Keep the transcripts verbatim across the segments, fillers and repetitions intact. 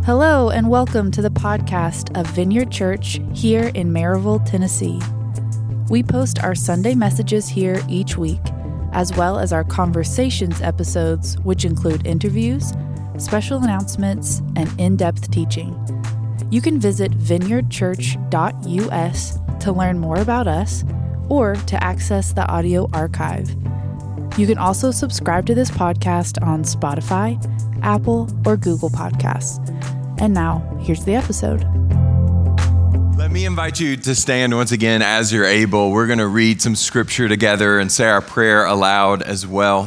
Hello and welcome to the podcast of Vineyard Church here in Maryville, Tennessee. We post our Sunday messages here each week, as well as our conversations episodes, which include interviews, special announcements, and in-depth teaching. You can visit vineyard church dot u s to learn more about us or to access the audio archive. You can also subscribe to this podcast on Spotify, Apple, or Google Podcasts. And now, here's the episode. Let me invite you to stand once again as you're able. We're going to read some scripture together and say our prayer aloud as well.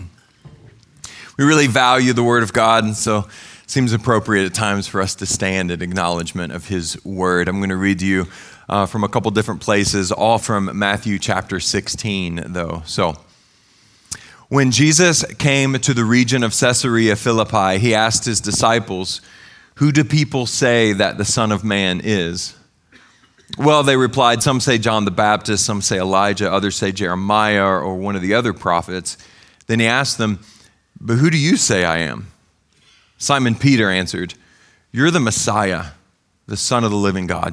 We really value the Word of God, and so it seems appropriate at times for us to stand in acknowledgement of His Word. I'm going to read to you uh, from a couple different places, all from Matthew chapter sixteen, though. So, when Jesus came to the region of Caesarea Philippi, he asked his disciples, "Who do people say that the Son of Man is?" Well, they replied, "Some say John the Baptist, some say Elijah, others say Jeremiah or one of the other prophets." Then he asked them, "But who do you say I am?" Simon Peter answered, "You're the Messiah, the Son of the living God."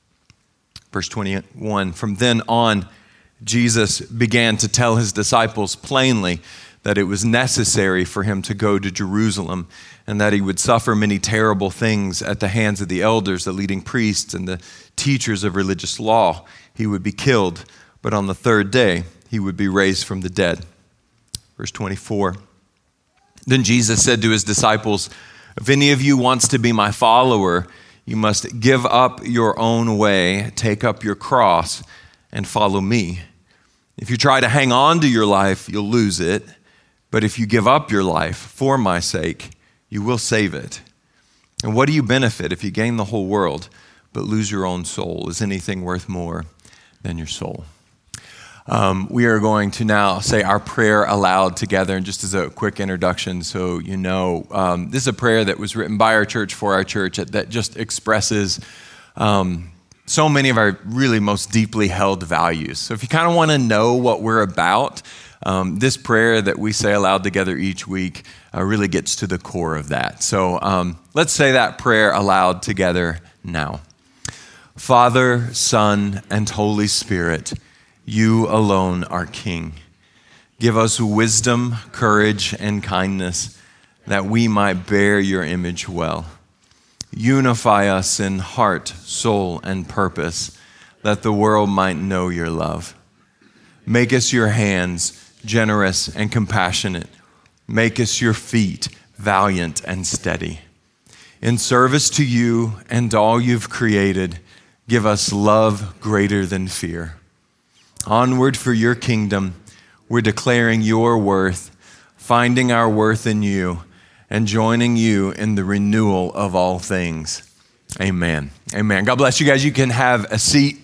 Verse twenty-one, from then on, Jesus began to tell his disciples plainly that it was necessary for him to go to Jerusalem and that he would suffer many terrible things at the hands of the elders, the leading priests, and the teachers of religious law. He would be killed, but on the third day, he would be raised from the dead. Verse twenty-four, then Jesus said to his disciples, "If any of you wants to be my follower, you must give up your own way, take up your cross, and follow me. If you try to hang on to your life, you'll lose it. But if you give up your life for my sake, you will save it. And what do you benefit if you gain the whole world but lose your own soul? Is anything worth more than your soul?" Um, we are going to now say our prayer aloud together. And just as a quick introduction, so you know, um, this is a prayer that was written by our church for our church that just expresses um, so many of our really most deeply held values. So if you kind of want to know what we're about, um, this prayer that we say aloud together each week uh, really gets to the core of that. So um, let's say that prayer aloud together now. Father, Son, and Holy Spirit, you alone are King. Give us wisdom, courage, and kindness that we might bear your image well. Unify us in heart, soul, and purpose, that the world might know your love. Make us your hands, generous and compassionate. Make us your feet, valiant and steady. In service to you and all you've created, give us love greater than fear. Onward for your kingdom, we're declaring your worth, finding our worth in you, and joining you in the renewal of all things. Amen. Amen. God bless you guys. You can have a seat.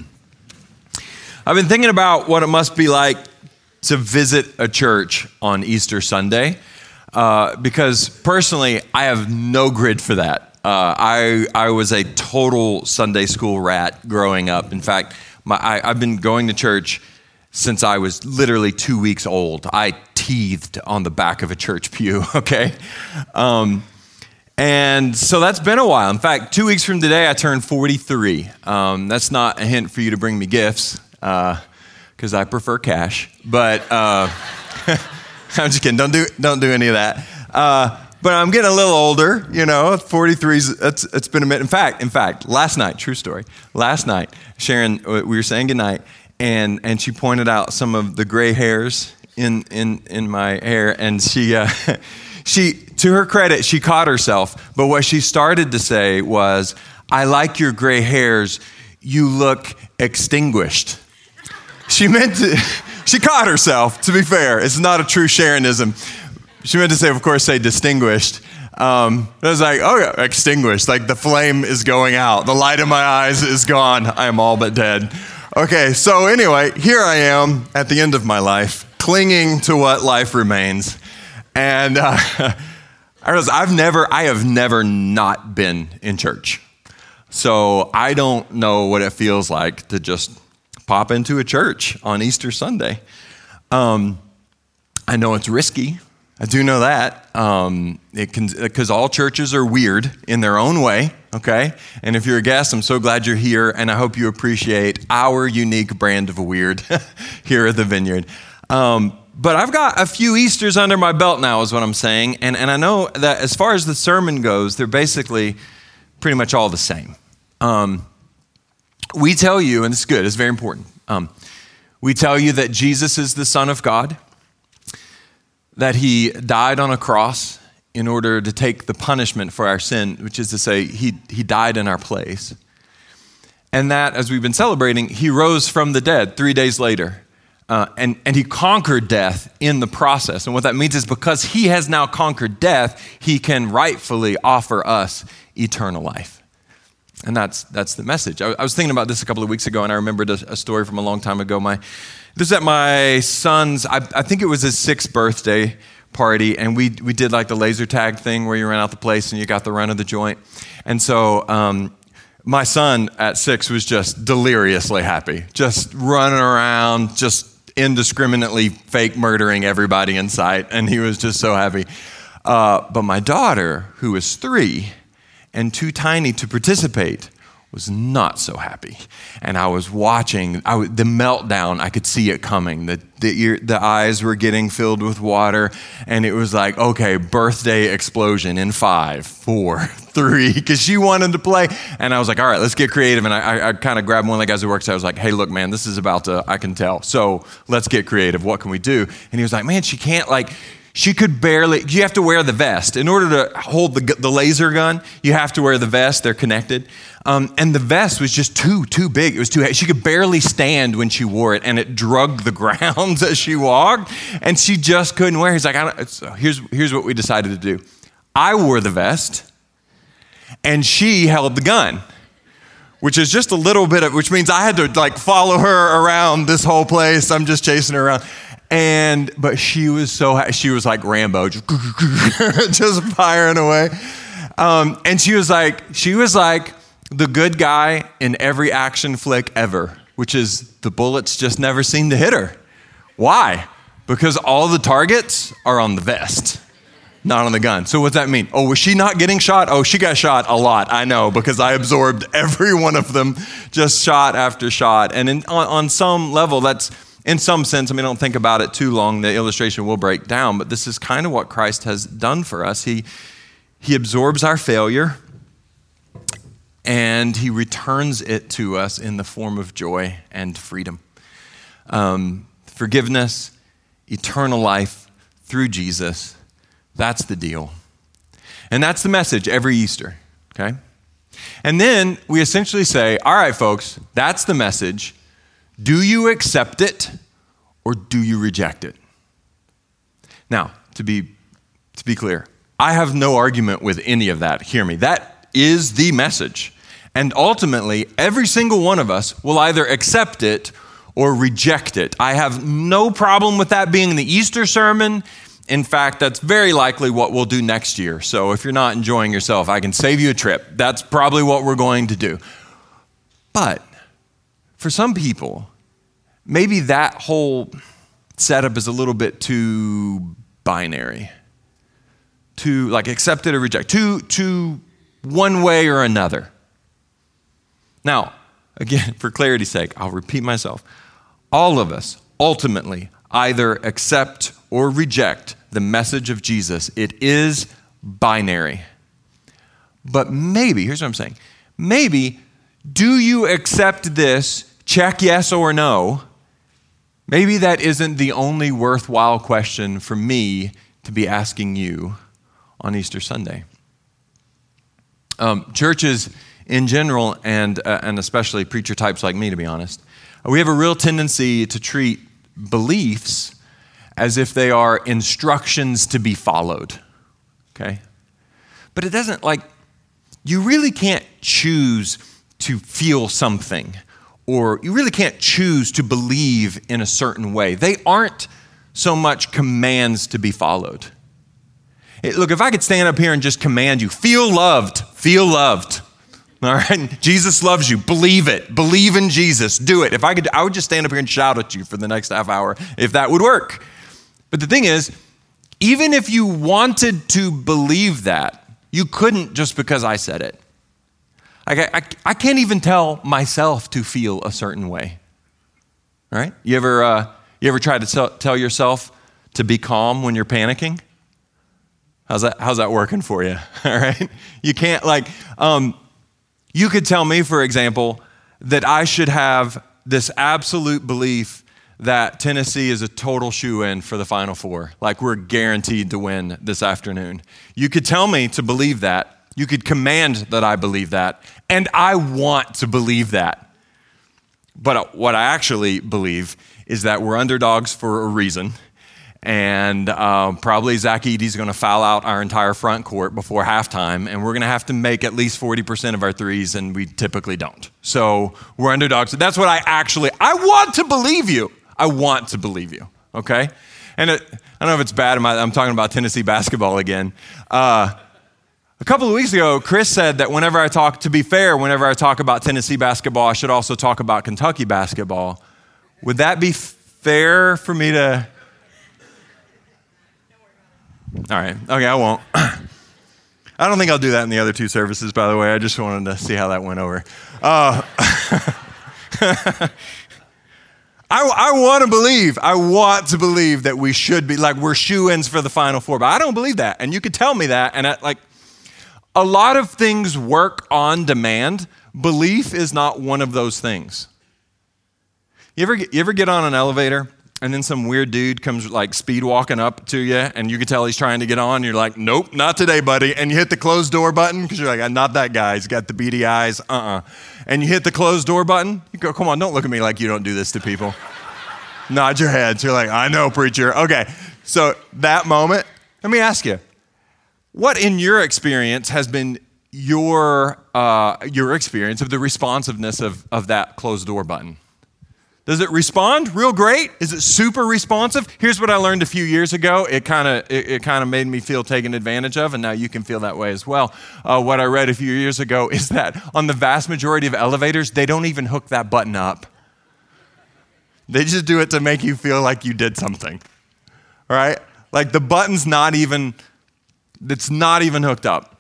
I've been thinking about what it must be like to visit a church on Easter Sunday, uh, because personally, I have no grid for that. Uh, I I was a total Sunday school rat growing up. In fact, my, I, I've been going to church since I was literally two weeks old. I teethed on the back of a church pew, okay? Um, and so that's been a while. In fact, two weeks from today, I turned forty-three. Um, that's not a hint for you to bring me gifts, because uh, I prefer cash. But uh, I'm just kidding. Don't do don't do any of that. Uh, but I'm getting a little older, you know. forty-three, it's, it's been a minute. In fact, in fact, last night, true story. Last night, Sharon, we were saying goodnight, and and she pointed out some of the gray hairs in in in my hair, and she uh, she to her credit, she caught herself, but what she started to say was, "I like your gray hairs, you look extinguished." She meant to, she caught herself, to be fair. It's not a true Sharonism. She meant to say, of course, say distinguished. Um, I was like, oh yeah, extinguished, like the flame is going out. The light in my eyes is gone. I am all but dead. Okay, so anyway, here I am at the end of my life, clinging to what life remains. And uh, I was, I've never, I have never not been in church. So I don't know what it feels like to just pop into a church on Easter Sunday. Um, I know it's risky. I do know that. Um, it can, because all churches are weird in their own way, okay? And if you're a guest, I'm so glad you're here, and I hope you appreciate our unique brand of weird here at the Vineyard. Um, but I've got a few Easters under my belt now is what I'm saying, and, and I know that as far as the sermon goes, they're basically pretty much all the same. Um, we tell you, and it's good, it's very important, um, we tell you that Jesus is the Son of God, that he died on a cross in order to take the punishment for our sin, which is to say he, he died in our place. And that, as we've been celebrating, he rose from the dead three days later. Uh, and, and he conquered death in the process. And what that means is because he has now conquered death, he can rightfully offer us eternal life. And that's that's the message. I, I was thinking about this a couple of weeks ago, and I remembered a, a story from a long time ago. My This was at my son's, I, I think it was his sixth birthday party, and we we did like the laser tag thing where you ran out the place and you got the run of the joint. And so um, my son at six was just deliriously happy, just running around, just indiscriminately fake murdering everybody in sight, and he was just so happy. Uh, but my daughter, who was three and too tiny to participate, was not so happy. And I was watching I w- the meltdown. I could see it coming. The the, ear, the eyes were getting filled with water, and it was like, okay, birthday explosion in five, four, three, because she wanted to play. And I was like, all right, let's get creative. And I, I, I kind of grabbed one of the guys who works there. I was like, hey, look, man, this is about to, I can tell. So let's get creative. What can we do? And he was like, man, she can't like, She could barely, you have to wear the vest. In order to hold the, the laser gun, you have to wear the vest. They're connected. Um, and the vest was just too, too big. It was too heavy. She could barely stand when she wore it, and it drugged the ground as she walked, and she just couldn't wear it. He's like, I don't, so here's, here's what we decided to do. I wore the vest, and she held the gun, which is just a little bit of, which means I had to like follow her around this whole place. I'm just chasing her around. And, but she was so, she was like Rambo, just, just firing away. Um, and she was like, she was like the good guy in every action flick ever, which is the bullets just never seem to hit her. Why? Because all the targets are on the vest, not on the gun. So what's that mean? Oh, was she not getting shot? Oh, she got shot a lot. I know, because I absorbed every one of them, just shot after shot. And in, on, on some level, that's, in some sense, I mean, don't think about it too long. The illustration will break down, but this is kind of what Christ has done for us. He, he absorbs our failure, and he returns it to us in the form of joy and freedom. Um, forgiveness, eternal life through Jesus. That's the deal. And that's the message every Easter, okay? And then we essentially say, all right, folks, that's the message. Do you accept it or do you reject it? Now, to be to be clear, I have no argument with any of that. Hear me. That is the message. And ultimately, every single one of us will either accept it or reject it. I have no problem with that being the Easter sermon. In fact, that's very likely what we'll do next year. So if you're not enjoying yourself, I can save you a trip. That's probably what we're going to do. But for some people, maybe that whole setup is a little bit too binary, too like accept it or reject, too, too one way or another. Now, again, for clarity's sake, I'll repeat myself. All of us ultimately either accept or reject the message of Jesus. It is binary. But maybe, here's what I'm saying, maybe, do you accept this? Check yes or no. Maybe that isn't the only worthwhile question for me to be asking you on Easter Sunday. Um, churches in general, and uh, and especially preacher types like me, to be honest, we have a real tendency to treat beliefs as if they are instructions to be followed, okay? But it doesn't, like, you really can't choose to feel something, or you really can't choose to believe in a certain way. They aren't so much commands to be followed. It, look, if I could stand up here and just command you, feel loved, feel loved, all right? Jesus loves you, believe it, believe in Jesus, do it. If I could, I would just stand up here and shout at you for the next half hour if that would work. But the thing is, even if you wanted to believe that, you couldn't just because I said it. I, I, I can't even tell myself to feel a certain way. All right? You ever, uh, you ever try to tell, tell yourself to be calm when you're panicking? How's that, how's that working for you? All right? You can't, like, um, you could tell me, for example, that I should have this absolute belief that Tennessee is a total shoo-in for the Final Four. Like, we're guaranteed to win this afternoon. You could tell me to believe that. You could command that I believe that. And I want to believe that. But what I actually believe is that we're underdogs for a reason. And um, probably Zach Edey's going to foul out our entire front court before halftime, and we're going to have to make at least forty percent of our threes, and we typically don't. So we're underdogs. So that's what I actually, I want to believe you. I want to believe you, okay? And it, I don't know if it's bad, I'm talking about Tennessee basketball again. Uh, a couple of weeks ago, Chris said that whenever I talk, to be fair, whenever I talk about Tennessee basketball, I should also talk about Kentucky basketball. Would that be fair for me to... All right. Okay, I won't. I don't think I'll do that in the other two services, by the way. I just wanted to see how that went over. Uh, I, I want to believe, I want to believe that we should be, like, we're shoo-ins for the Final Four, but I don't believe that. And you could tell me that. And I, like, a lot of things work on demand. Belief is not one of those things. You ever, you ever get on an elevator and then some weird dude comes like speed walking up to you and you can tell he's trying to get on. You're like, nope, not today, buddy. And you hit the closed door button because you're like, I'm not that guy. He's got the beady eyes. Uh-uh. And you hit the closed door button. You go, come on, don't look at me like you don't do this to people. Nod your heads. You're like, I know, preacher. Okay. So that moment, let me ask you, what in your experience has been your uh, your experience of the responsiveness of, of that closed door button? Does it respond real great? Is it super responsive? Here's what I learned a few years ago. It kind of it, it kind of made me feel taken advantage of, and now you can feel that way as well. Uh, what I read a few years ago is that on the vast majority of elevators, they don't even hook that button up. They just do it to make you feel like you did something, all right? Like the button's not even, it's not even hooked up.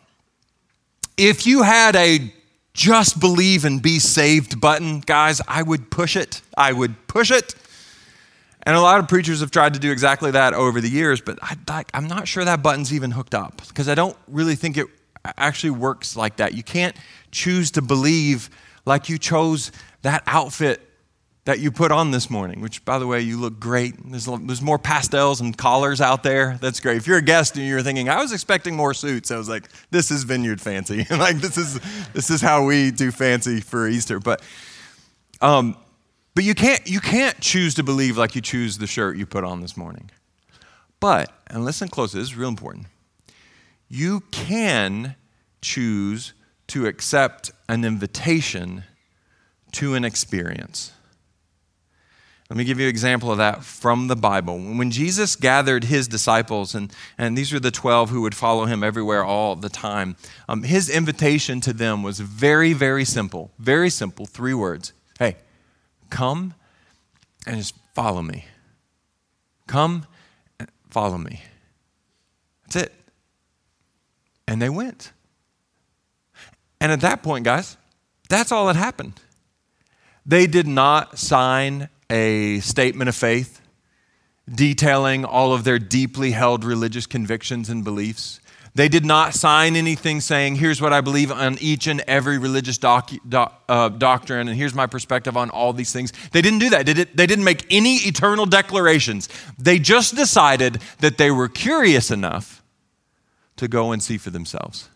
If you had a just believe and be saved button, guys, I would push it. I would push it. And a lot of preachers have tried to do exactly that over the years, but I, like, I'm not sure that button's even hooked up because I don't really think it actually works like that. You can't choose to believe like you chose that outfit that you put on this morning, which, by the way, you look great. There's, there's more pastels and collars out there. That's great. If you're a guest and you're thinking, I was expecting more suits, I was like, this is Vineyard fancy. like this is this is how we do fancy for Easter. But um, but you can't you can't choose to believe like you choose the shirt you put on this morning. But, and listen close, this is real important. You can choose to accept an invitation to an experience. Let me give you an example of that from the Bible. When Jesus gathered his disciples, and, and these were the twelve who would follow him everywhere all the time, um, his invitation to them was very, very simple. Very simple, three words. Hey, come and just follow me. Come and follow me. That's it. And they went. And at that point, guys, that's all that happened. They did not sign a statement of faith detailing all of their deeply held religious convictions and beliefs. They did not sign anything saying, here's what I believe on each and every religious doc, doc, uh, doctrine, and here's my perspective on all these things. They didn't do that. They, did, they didn't make any eternal declarations. They just decided that they were curious enough to go and see for themselves.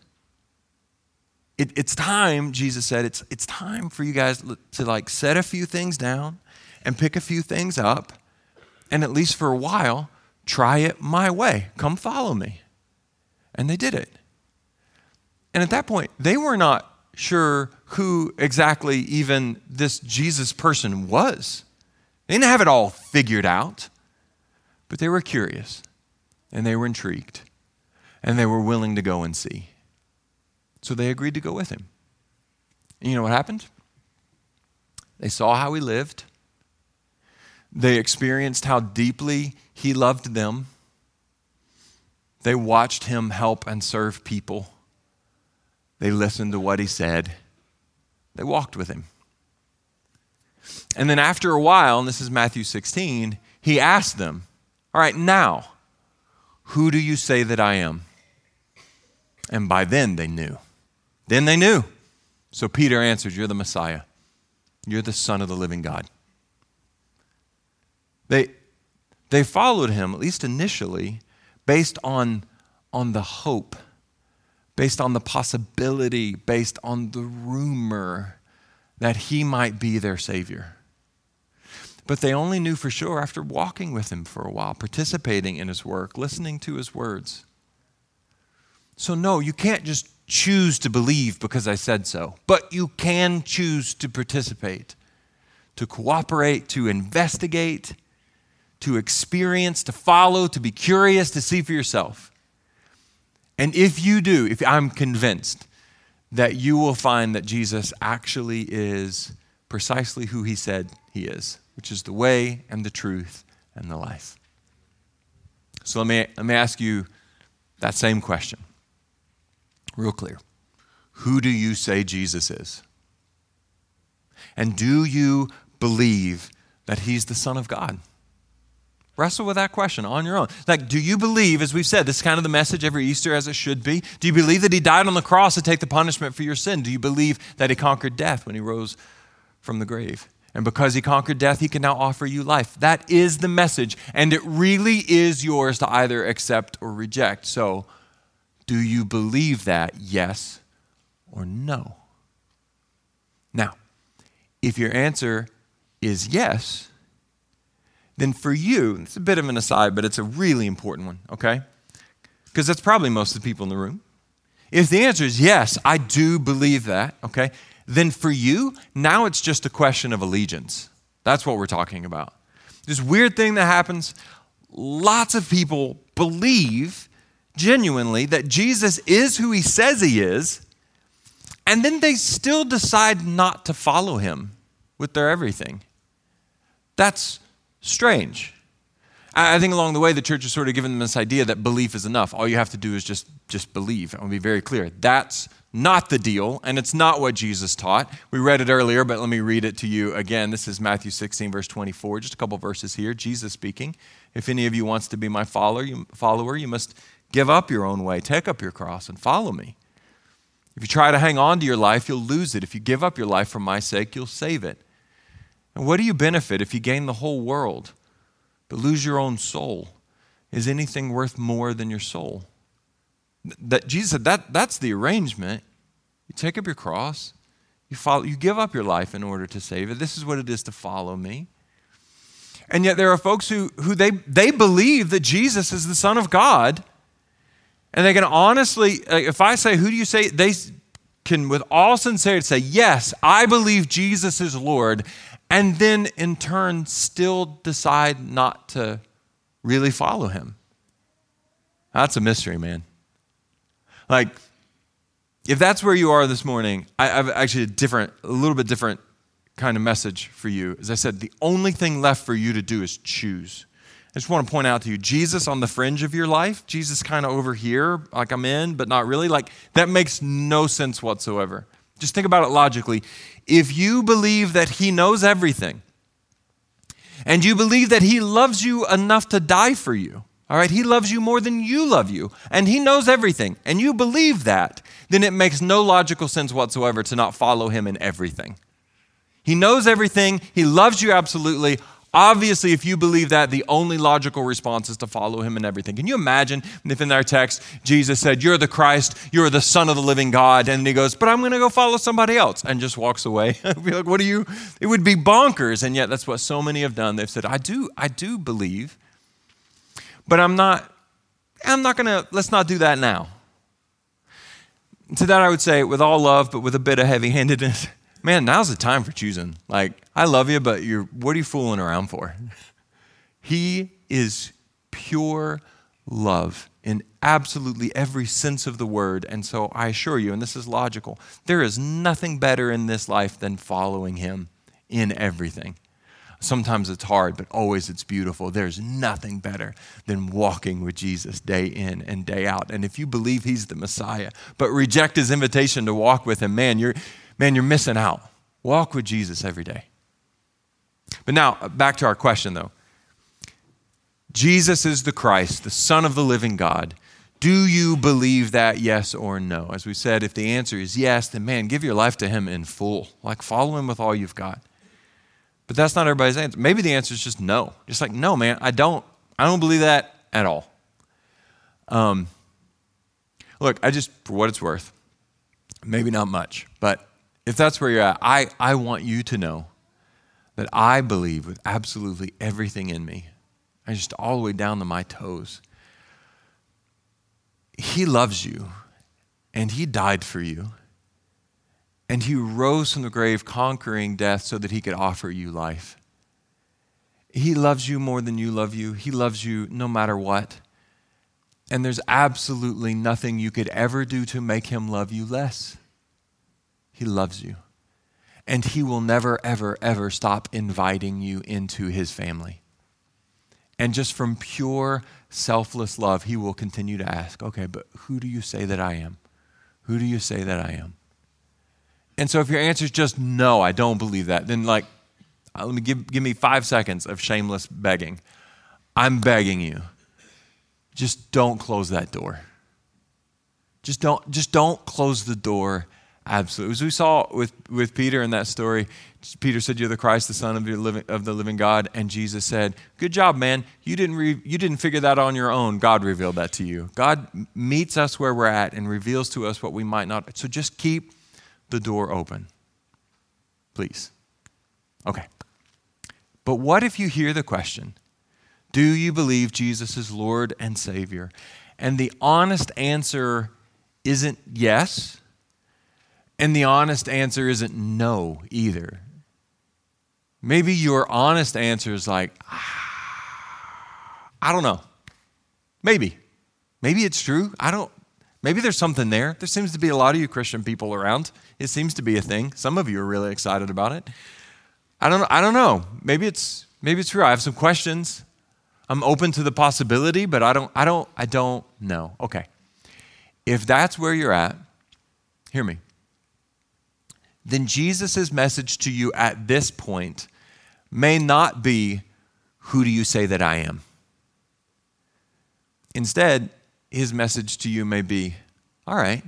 It, it's time, Jesus said, it's, it's time for you guys to like set a few things down and pick a few things up, and at least for a while, try it my way. Come follow me. And they did it. And at that point, they were not sure who exactly even this Jesus person was. They didn't have it all figured out, but they were curious, and they were intrigued, and they were willing to go and see. So they agreed to go with him. And you know what happened? They saw how he lived. They experienced how deeply he loved them. They watched him help and serve people. They listened to what he said. They walked with him. And then after a while, and this is Matthew sixteen, he asked them, all right, now, who do you say that I am? And by then they knew. Then they knew. So Peter answered, you're the Messiah. You're the Son of the living God. They, they followed him, at least initially, based on, on the hope, based on the possibility, based on the rumor that he might be their Savior. But they only knew for sure after walking with him for a while, participating in his work, listening to his words. So no, you can't just choose to believe because I said so, but you can choose to participate, to cooperate, to investigate, to experience, to follow, to be curious, to see for yourself. And if you do, if I'm convinced that you will find that Jesus actually is precisely who he said he is, which is the way and the truth and the life. So let me, let me ask you that same question, real clear. Who do you say Jesus is? And do you believe that he's the Son of God? Wrestle with that question on your own. Like, do you believe, as we've said, this is kind of the message every Easter as it should be. Do you believe that he died on the cross to take the punishment for your sin? Do you believe that he conquered death when he rose from the grave? And because he conquered death, he can now offer you life. That is the message. And it really is yours to either accept or reject. So, do you believe that? Yes or no? Now, if your answer is yes, then for you, it's a bit of an aside, but it's a really important one, okay? Because that's probably most of the people in the room. If the answer is yes, I do believe that, okay, then for you, now it's just a question of allegiance. That's what we're talking about. This weird thing that happens, lots of people believe genuinely that Jesus is who he says he is, and then they still decide not to follow him with their everything. That's strange. I think along the way, the church has sort of given them this idea that belief is enough. All you have to do is just, just believe. I want to be very clear. That's not the deal, and it's not what Jesus taught. We read it earlier, but let me read it to you again. This is Matthew sixteen, verse twenty-four. Just a couple verses here. Jesus speaking. If any of you wants to be my follower, you, follower, you must give up your own way, take up your cross, and follow me. If you try to hang on to your life, you'll lose it. If you give up your life for my sake, you'll save it. And what do you benefit if you gain the whole world, but lose your own soul? Is anything worth more than your soul? That Jesus said, that, that's the arrangement. You take up your cross, you follow, you give up your life in order to save it. This is what it is to follow me. And yet there are folks who, who they, they believe that Jesus is the Son of God, and they can honestly, if I say, who do you say? They can with all sincerity say, yes, I believe Jesus is Lord, and then in turn still decide not to really follow him. That's a mystery, man. Like, if that's where you are this morning, I have actually a different, a little bit different kind of message for you. As I said, the only thing left for you to do is choose. I just want to point out to you, Jesus on the fringe of your life, Jesus kind of over here, like I'm in, but not really, like that makes no sense whatsoever. Just think about it logically. If you believe that he knows everything, and you believe that he loves you enough to die for you, all right, he loves you more than you love you, and he knows everything, and you believe that, then it makes no logical sense whatsoever to not follow him in everything. He knows everything. He loves you absolutely. Obviously, if you believe that, the only logical response is to follow him in everything. Can you imagine if in our text, Jesus said, you're the Christ, you're the Son of the living God, and he goes, but I'm going to go follow somebody else, and just walks away. I'd be like, what are you? It would be bonkers, and yet that's what so many have done. They've said, I do, I do believe, but I'm not, I'm not going to, let's not do that now. To that I would say, with all love, but with a bit of heavy-handedness, man, now's the time for choosing. Like, I love you, but you're what are you fooling around for? He is pure love in absolutely every sense of the word. And so I assure you, and this is logical, there is nothing better in this life than following him in everything. Sometimes it's hard, but always it's beautiful. There's nothing better than walking with Jesus day in and day out. And if you believe he's the Messiah, but reject his invitation to walk with him, man, you're, man, you're missing out. Walk with Jesus every day. But now, back to our question though. Jesus is the Christ, the Son of the living God. Do you believe that, yes or no? As we said, if the answer is yes, then man, give your life to him in full. Like follow him with all you've got. But that's not everybody's answer. Maybe the answer is just no. Just like, no, man, I don't, I don't believe that at all. Um, look, I just, for what it's worth, maybe not much, but if that's where you're at, I, I want you to know that I believe with absolutely everything in me, I just all the way down to my toes, he loves you and he died for you. And he rose from the grave conquering death so that he could offer you life. He loves you more than you love you. He loves you no matter what. And there's absolutely nothing you could ever do to make him love you less. He loves you. And he will never, ever, ever stop inviting you into his family. And just from pure, selfless love, he will continue to ask, okay, but who do you say that I am? Who do you say that I am? And so if your answer is just no, I don't believe that, then like, uh, let me give, give me five seconds of shameless begging. I'm begging you. Just don't close that door. Just don't, just don't close the door. Absolutely. As we saw with, with Peter in that story, Peter said, you're the Christ, the Son of, your living, of the living God. And Jesus said, good job, man. You didn't, re, you didn't figure that on your own. God revealed that to you. God meets us where we're at and reveals to us what we might not. So just keep the door open, please. Okay. But what if you hear the question, do you believe Jesus is Lord and Savior? And the honest answer isn't yes, and the honest answer isn't no either. Maybe your honest answer is like, ah, I don't know. Maybe. Maybe it's true. I don't. Maybe there's something there. There seems to be a lot of you Christian people around. It seems to be a thing. Some of you are really excited about it. I don't know. I don't know. Maybe it's maybe it's true. I have some questions. I'm open to the possibility, but I don't I don't I don't know. Okay. If that's where you're at, hear me. Then Jesus' message to you at this point may not be, who do you say that I am? Instead, his message to you may be, all right,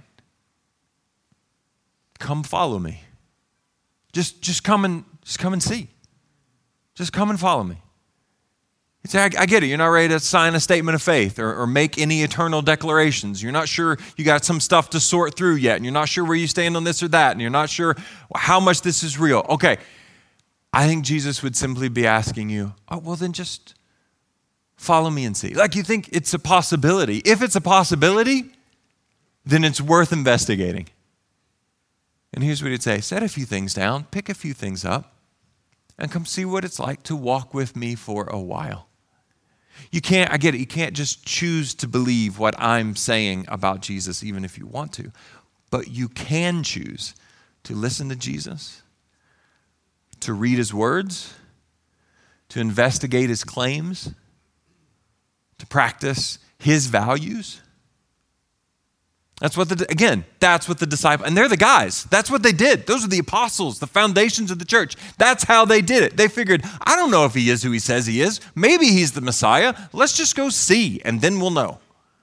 come follow me. Just, just come and just come and see. Just come and follow me. You say, I, I get it. You're not ready to sign a statement of faith or, or make any eternal declarations. You're not sure you got some stuff to sort through yet, and you're not sure where you stand on this or that, and you're not sure how much this is real. Okay, I think Jesus would simply be asking you, oh, well, then just follow me and see. Like you think it's a possibility. If it's a possibility, then it's worth investigating. And here's what he'd say. Set a few things down, pick a few things up, and come see what it's like to walk with me for a while. You can't, I get it, you can't just choose to believe what I'm saying about Jesus, even if you want to. But you can choose to listen to Jesus, to read his words, to investigate his claims, to practice his values. That's what the, again, that's what the disciples, and they're the guys. That's what they did. Those are the apostles, the foundations of the church. That's how they did it. They figured, I don't know if he is who he says he is. Maybe he's the Messiah. Let's just go see, and then we'll know.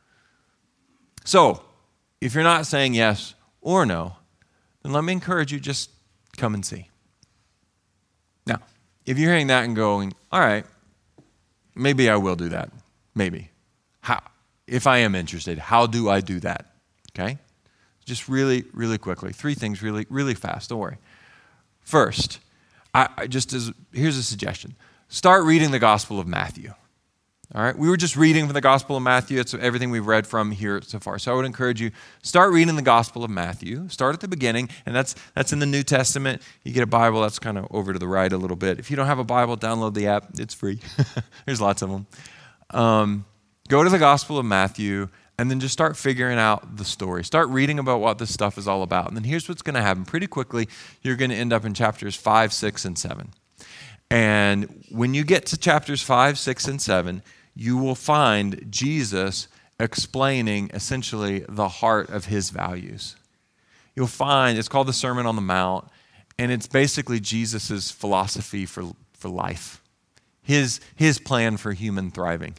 So, if you're not saying yes or no, then let me encourage you, just come and see. Now, if you're hearing that and going, all right, maybe I will do that. Maybe. How, if I am interested, how do I do that? Okay? Just really, really quickly. Three things really, really fast. Don't worry. First, I, I just as here's a suggestion. Start reading the Gospel of Matthew. All right? We were just reading from the Gospel of Matthew. It's everything we've read from here so far. So I would encourage you, start reading the Gospel of Matthew. Start at the beginning, and that's that's in the New Testament. You get a Bible, that's kind of over to the right a little bit. If you don't have a Bible, download the app. It's free. There's lots of them. Um, go to the Gospel of Matthew, and then just start figuring out the story. Start reading about what this stuff is all about. And then here's what's going to happen. Pretty quickly, you're going to end up in chapters five, six, and seven. And when you get to chapters five, six, and seven, you will find Jesus explaining essentially the heart of his values. You'll find, it's called the Sermon on the Mount, and it's basically Jesus's philosophy for, for life, his, his plan for human thriving.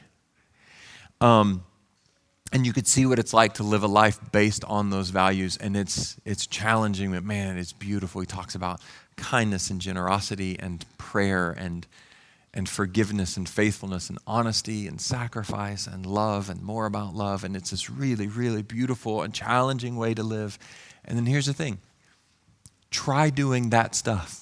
Um, and you could see what it's like to live a life based on those values, and it's, it's challenging, but man, it's beautiful. He talks about kindness and generosity and prayer and and forgiveness and faithfulness and honesty and sacrifice and love and more about love. And it's this really, really beautiful and challenging way to live. And then here's the thing. Try doing that stuff.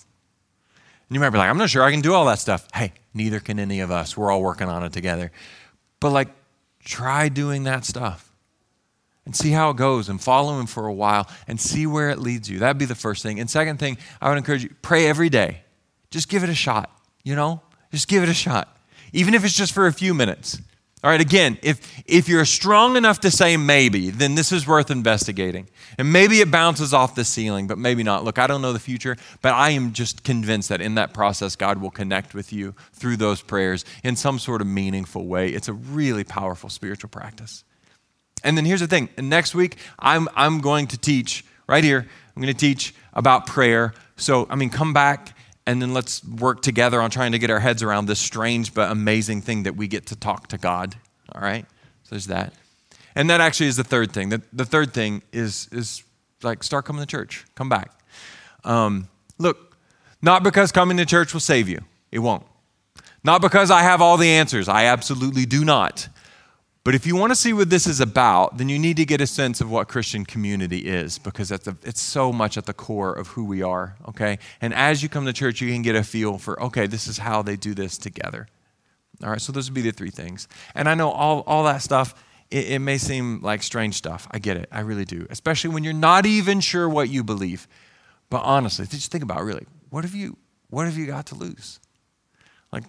And you might be like, I'm not sure I can do all that stuff. Hey, neither can any of us. We're all working on it together. But like, try doing that stuff and see how it goes and follow him for a while and see where it leads you. That'd be the first thing. And second thing, I would encourage you, pray every day. Just give it a shot, you know? Just give it a shot, even if it's just for a few minutes. All right, again, if if you're strong enough to say maybe, then this is worth investigating. And maybe it bounces off the ceiling, but maybe not. Look, I don't know the future, but I am just convinced that in that process, God will connect with you through those prayers in some sort of meaningful way. It's a really powerful spiritual practice. And then here's the thing. Next week, I'm I'm going to teach, right here, I'm going to teach about prayer. So, I mean, come back. And then let's work together on trying to get our heads around this strange but amazing thing that we get to talk to God, all right? So there's that. And that actually is the third thing. The, the third thing is, is like start coming to church. Come back. Um, look, not because coming to church will save you. It won't. Not because I have all the answers. I absolutely do not. But if you want to see what this is about, then you need to get a sense of what Christian community is, because it's, a, it's so much at the core of who we are, okay? And as you come to church, you can get a feel for, okay, this is how they do this together. All right, so those would be the three things. And I know all, all that stuff, it, it may seem like strange stuff. I get it, I really do, especially when you're not even sure what you believe. But honestly, just think about really, what have you, what have you got to lose? Like,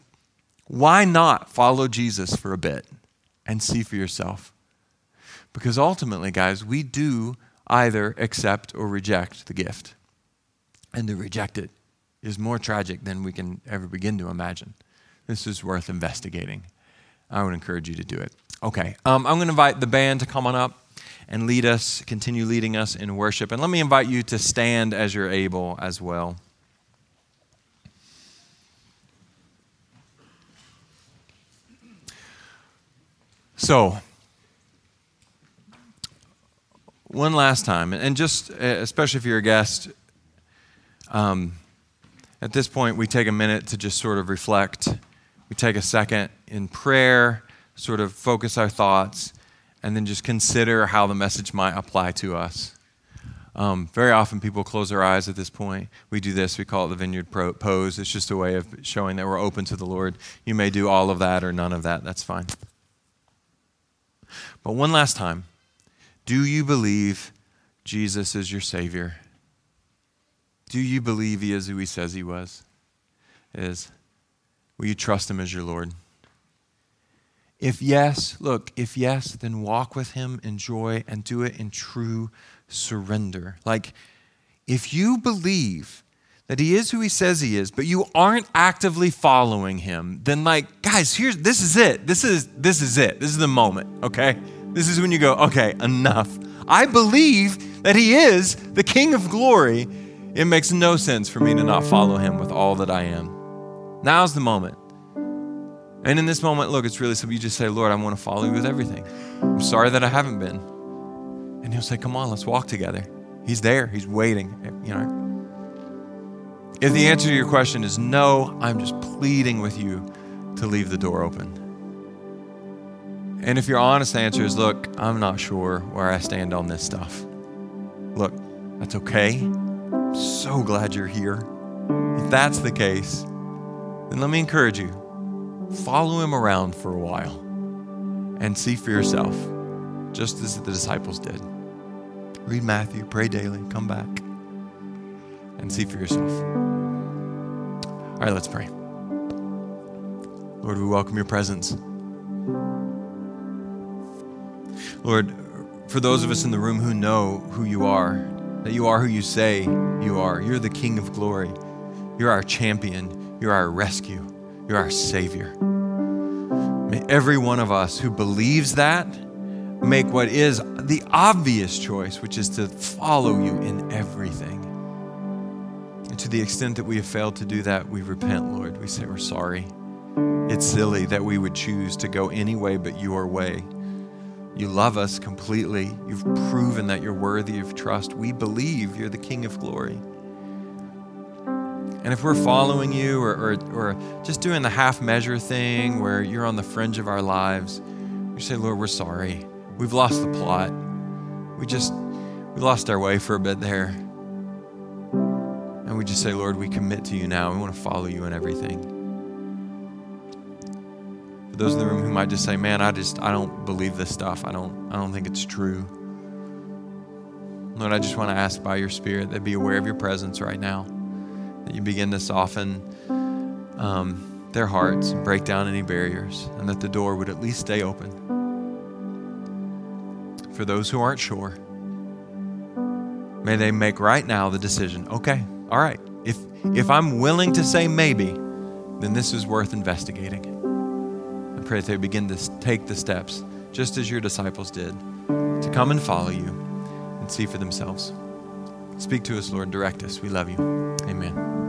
why not follow Jesus for a bit? And see for yourself. Because ultimately, guys, we do either accept or reject the gift. And to reject it is more tragic than we can ever begin to imagine. This is worth investigating. I would encourage you to do it. Okay, um, I'm going to invite the band to come on up and lead us, continue leading us in worship. And let me invite you to stand as you're able as well. So, one last time, and just especially if you're a guest, um, at this point we take a minute to just sort of reflect. We take a second in prayer, sort of focus our thoughts, and then just consider how the message might apply to us. Um, very often people close their eyes at this point. We do this, we call it the Vineyard Pose. It's just a way of showing that we're open to the Lord. You may do all of that or none of that, that's fine. But one last time, do you believe Jesus is your Savior? Do you believe he is who he says he was? Is. Will you trust him as your Lord? If yes, look, if yes, then walk with him in joy and do it in true surrender. Like, if you believe that he is who he says he is, but you aren't actively following him, then like, guys, here's, this is it. This is, this is it. This is the moment, okay? This is when you go, okay, enough. I believe that he is the King of glory. It makes no sense for me to not follow him with all that I am. Now's the moment. And in this moment, look, it's really simple. You just say, Lord, I want to follow you with everything. I'm sorry that I haven't been. And he'll say, come on, let's walk together. He's there. He's waiting, you know. If the answer to your question is no, I'm just pleading with you to leave the door open. And if your honest answer is, look, I'm not sure where I stand on this stuff. Look, that's okay. I'm so glad you're here. If that's the case, then let me encourage you. Follow him around for a while and see for yourself, just as the disciples did. Read Matthew, pray daily, come back, and see for yourself. All right, let's pray. Lord, we welcome your presence. Lord, for those of us in the room who know who you are, that you are who you say you are, you're the King of glory. You're our champion. You're our rescue. You're our Savior. May every one of us who believes that make what is the obvious choice, which is to follow you in everything. And to the extent that we have failed to do that, we repent, Lord. We say we're sorry. It's silly that we would choose to go any way but your way. You love us completely. You've proven that you're worthy of trust. We believe you're the King of glory. And if we're following you or, or, or just doing the half measure thing where you're on the fringe of our lives, we say, Lord, we're sorry. We've lost the plot. We just, we lost our way for a bit there. And we just say, Lord, we commit to you now. We want to follow you in everything. For those in the room who might just say, man, I just, I don't believe this stuff. I don't, I don't think it's true. Lord, I just want to ask by your Spirit that be aware of your presence right now, that you begin to soften um, their hearts and break down any barriers, and that the door would at least stay open. For those who aren't sure, may they make right now the decision, okay, all right, if if I'm willing to say maybe, then this is worth investigating. I pray that they begin to take the steps, just as your disciples did, to come and follow you and see for themselves. Speak to us, Lord. Direct us. We love you. Amen.